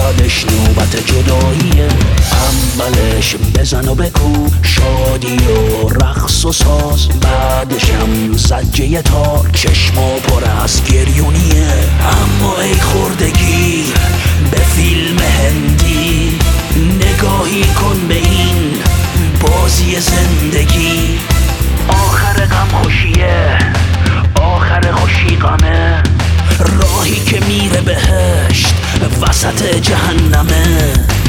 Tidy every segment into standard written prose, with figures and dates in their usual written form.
بعدش نوبت جداییه. اولش بزن و بکو شادی و رقص و ساز، بعدشم زجه تار چشم و پر از گریونیه. اما ای خوردگی به فیلم هندی، نگاهی کن به این بازی زندگی. آخر غم خوشیه، آخر خوشی غمه، راهی که میره بهشت وسط جهنمه.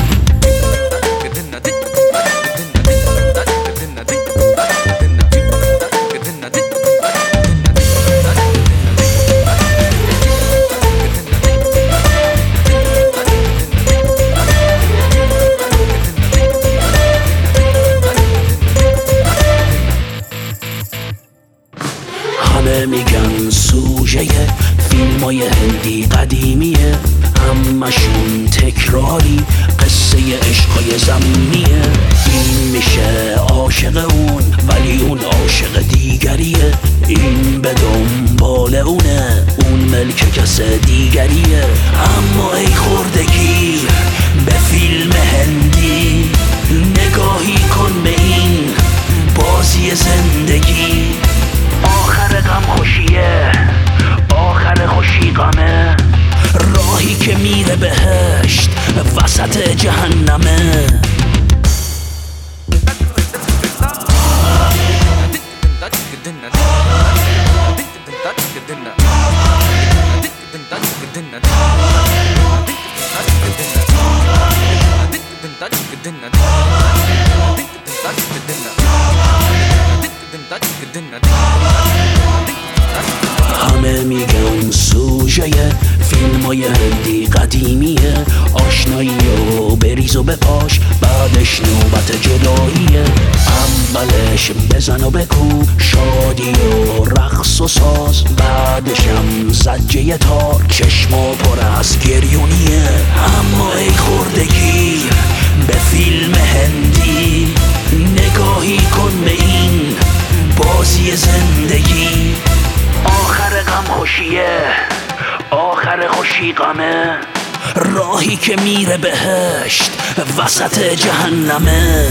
همه میگن سوژه فیلمای هندی قدیمیه، همشون تکراری قصه عشقای زمینیه. این میشه عاشق اون ولی اون عاشق دیگریه، این به دنبال اونه اون ملک کس دیگریه. اما ای خوردگی به فیلم هندی، نگاهی کن به این بازی زندگی. آخر غم خوشیه، آخر خوشی غمه، راهی که میره بهشت وسط جهنمه. همه میگن سوژه فیلمای هندی قدیمیه، آشنایی و بریز و بپاش بعدش نوبت جداییه. اولش بزن و بکو شادی و رقص و ساز، بعدشم زجه تار چشم و پر از گریونیه. اما ای خوردگی به فیلم هندی، نگاهی کن به این بازی زندگی. آخر غم خوشیه، آخر خوشی غمه، راهی که میره بهشت وسط جهنمه.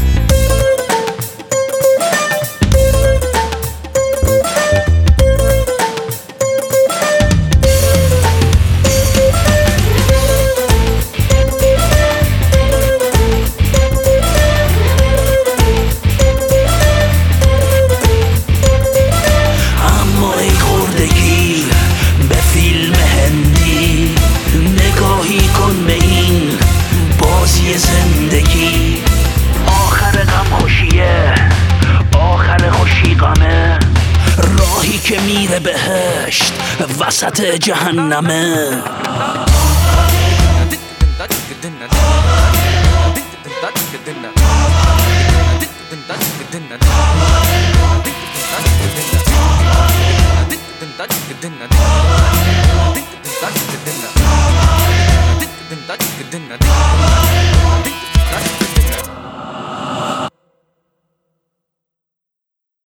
زندگی آخر غم خوشیه، آخر خوشی غمه، راهی که میره بهشت وسط جهنمه. Didn't